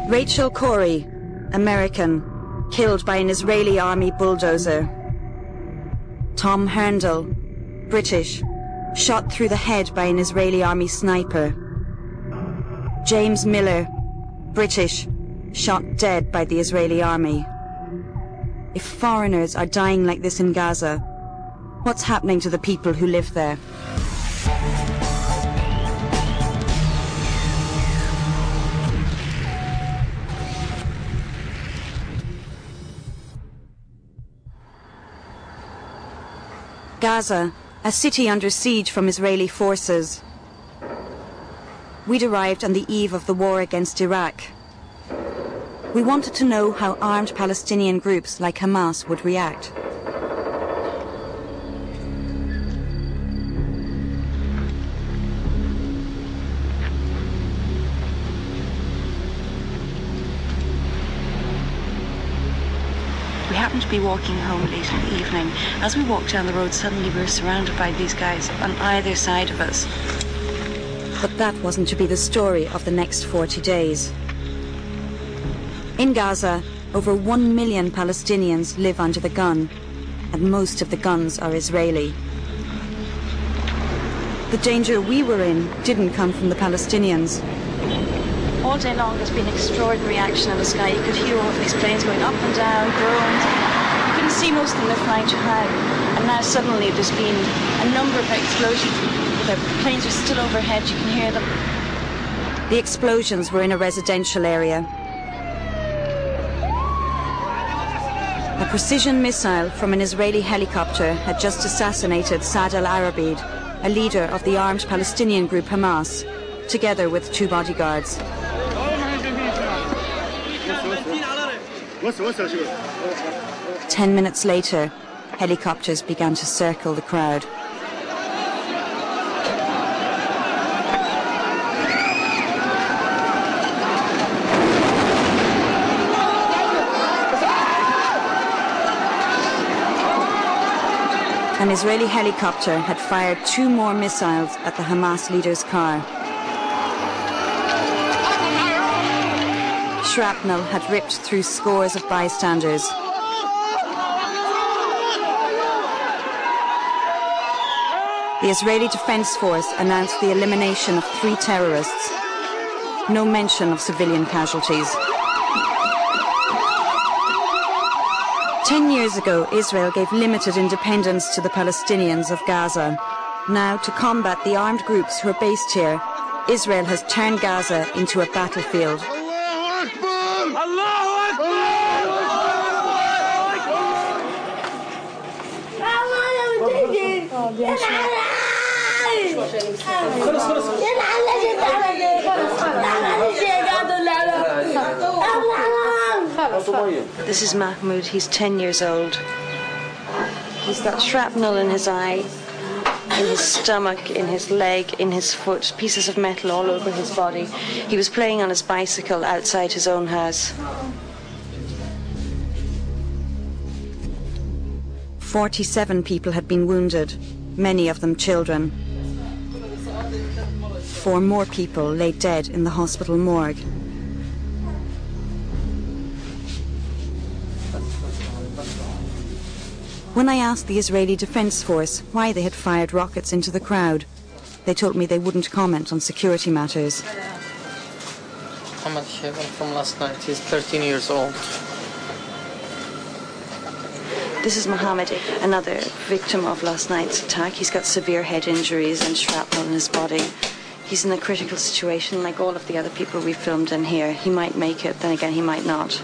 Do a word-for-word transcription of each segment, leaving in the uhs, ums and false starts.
Rachel Corrie, American, killed by an Israeli army bulldozer. Tom Herndl, British, shot through the head by an Israeli army sniper. James Miller, British, shot dead by the Israeli army. If foreigners are dying like this in Gaza, what's happening to the people who live there? Gaza, a city under siege from Israeli forces. We'd arrived on the eve of the war against Iraq. We wanted to know how armed Palestinian groups like Hamas would react. We happened to be walking home late in the evening. As we walked down the road, suddenly we were surrounded by these guys on either side of us. But that wasn't to be the story of the next forty days. In Gaza, over one million Palestinians live under the gun, and most of the guns are Israeli. The danger we were in didn't come from the Palestinians. All day long there's been extraordinary action in the sky. You could hear all of these planes going up and down, drones. You couldn't see most of them, they're flying too high. And now suddenly there's been a number of explosions. The planes are still overhead, you can hear them. The explosions were in a residential area. A precision missile from an Israeli helicopter had just assassinated Saad al-Arabid, a leader of the armed Palestinian group Hamas, together with two bodyguards. Ten minutes later, helicopters began to circle the crowd. An Israeli helicopter had fired two more missiles at the Hamas leader's car. Shrapnel had ripped through scores of bystanders. The Israeli Defense Force announced the elimination of three terrorists. No mention of civilian casualties. Ten years ago, Israel gave limited independence to the Palestinians of Gaza. Now, to combat the armed groups who are based here, Israel has turned Gaza into a battlefield. This is Mahmoud, he's ten years old. He's got shrapnel in his eye, in his stomach, in his leg, in his foot, pieces of metal all over his body. He was playing on his bicycle outside his own house. Forty-seven people had been wounded, many of them children. Four more people lay dead in the hospital morgue. When I asked the Israeli Defense Force why they had fired rockets into the crowd, they told me they wouldn't comment on security matters. Ahmad Shevan from last night, he's thirteen years old. This is Mohammed, another victim of last night's attack. He's got severe head injuries and shrapnel in his body. He's in a critical situation like all of the other people we filmed in here. He might make it, then again he might not.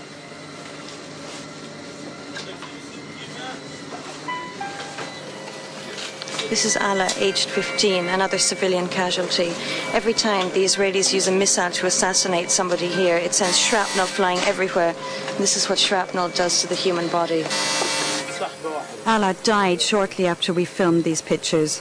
This is Ala, aged fifteen, another civilian casualty. Every time the Israelis use a missile to assassinate somebody here, it sends shrapnel flying everywhere. And this is what shrapnel does to the human body. Ala died shortly after we filmed these pictures.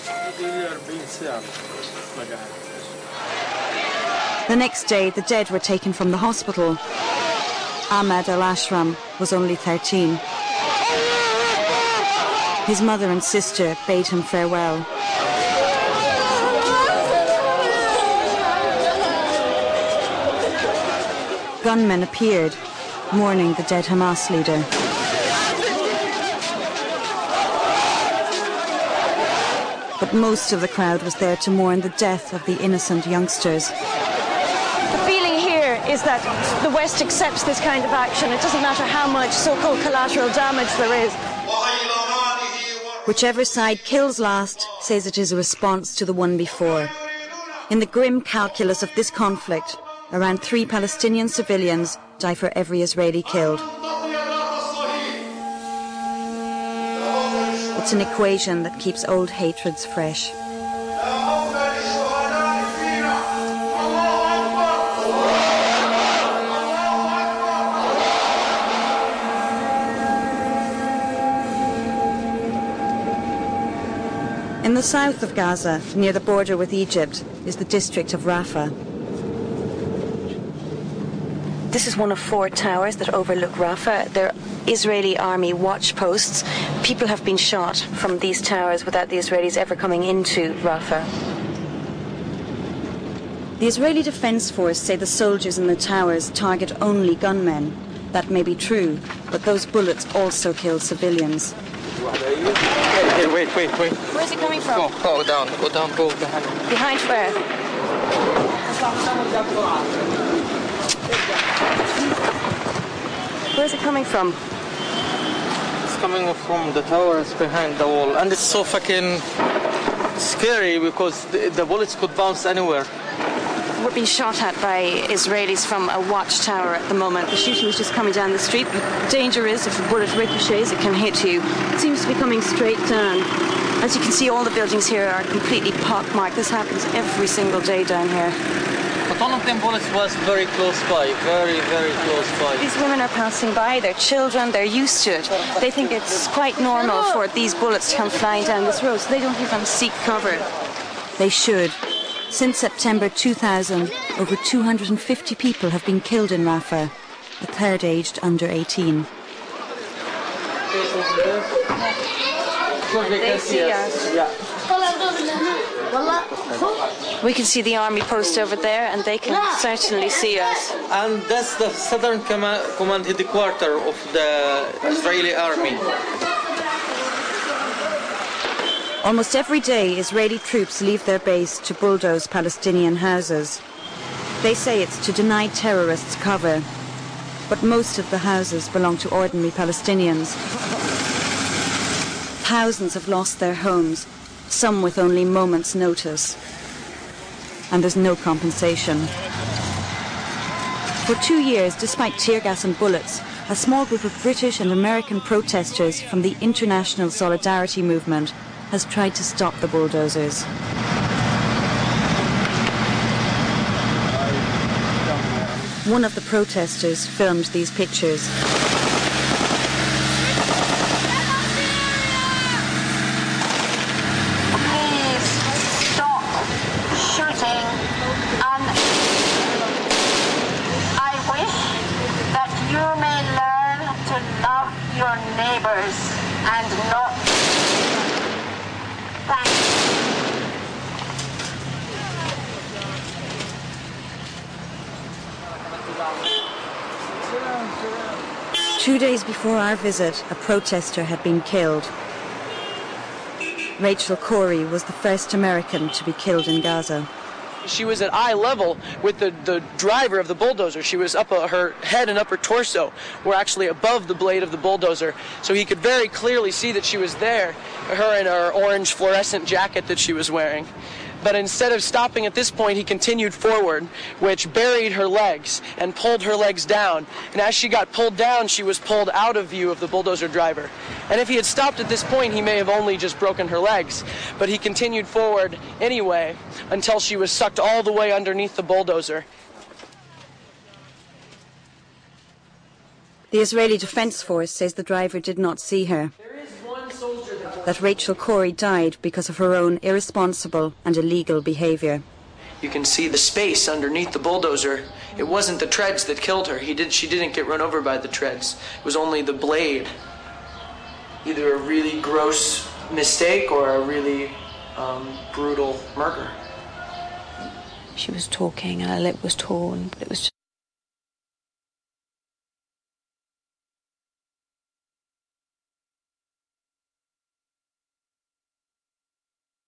The next day, the dead were taken from the hospital. Ahmad al-Ashram was only thirteen. His mother and sister bade him farewell. gunmen appeared, mourning the dead Hamas leader. But most of the crowd was there to mourn the death of the innocent youngsters. The feeling here is that the West accepts this kind of action. It doesn't matter how much so-called collateral damage there is. Whichever side kills last says it is a response to the one before. In the grim calculus of this conflict, around three Palestinian civilians die for every Israeli killed. It's an equation that keeps old hatreds fresh. In the south of Gaza, near the border with Egypt, is the district of Rafah. This is one of four towers that overlook Rafah. They're Israeli army watch posts. People have been shot from these towers without the Israelis ever coming into Rafah. The Israeli Defense Force say the soldiers in the towers target only gunmen. That may be true, but those bullets also kill civilians. Hey, wait, wait, wait. Where's it coming from? Go, go down, go down, go behind. Behind where? Where's it coming from? It's coming from the towers behind the wall. And it's so fucking scary because the, the bullets could bounce anywhere. We're being shot at by Israelis from a watchtower at the moment. The shooting is just coming down the street. The danger is if a bullet ricochets, it can hit you. It seems to be coming straight down. As you can see, all the buildings here are completely pockmarked. This happens every single day down here. But one of them bullets was very close by, very, very close by. These women are passing by, they're children, they're used to it. They think it's quite normal for these bullets to come flying down this road, so they don't even seek cover. They should. Since September two thousand, over two hundred fifty people have been killed in Rafah, a third aged under eighteen. They see us. Yeah. We can see the army post over there, and they can certainly see us. And that's the Southern Command, command headquarters of the Israeli army. Almost every day, Israeli troops leave their base to bulldoze Palestinian houses. They say it's to deny terrorists cover, but most of the houses belong to ordinary Palestinians. Thousands have lost their homes, some with only moments' notice. And there's no compensation. For two years, despite tear gas and bullets, a small group of British and American protesters from the International Solidarity Movement has tried to stop the bulldozers. One of the protesters filmed these pictures. Please stop shooting, and I wish that you may learn to love your neighbors and not thank Two days before our visit, a protester had been killed. Rachel Corrie was the first American to be killed in Gaza. She was at eye level with the, the driver of the bulldozer. She was up, uh, her head and upper torso were actually above the blade of the bulldozer. So he could very clearly see that she was there, her in her orange fluorescent jacket that she was wearing. But instead of stopping at this point, he continued forward, which buried her legs and pulled her legs down. And as she got pulled down, she was pulled out of view of the bulldozer driver. And if he had stopped at this point, he may have only just broken her legs. But he continued forward anyway until she was sucked all the way underneath the bulldozer. The Israeli Defense Force says the driver did not see her. That Rachel Corrie died because of her own irresponsible and illegal behavior. You can see the space underneath the bulldozer. It wasn't the treads that killed her. He did, she didn't get run over by the treads. It was only the blade. Either a really gross mistake or a really um, brutal murder. She was talking and her lip was torn. It was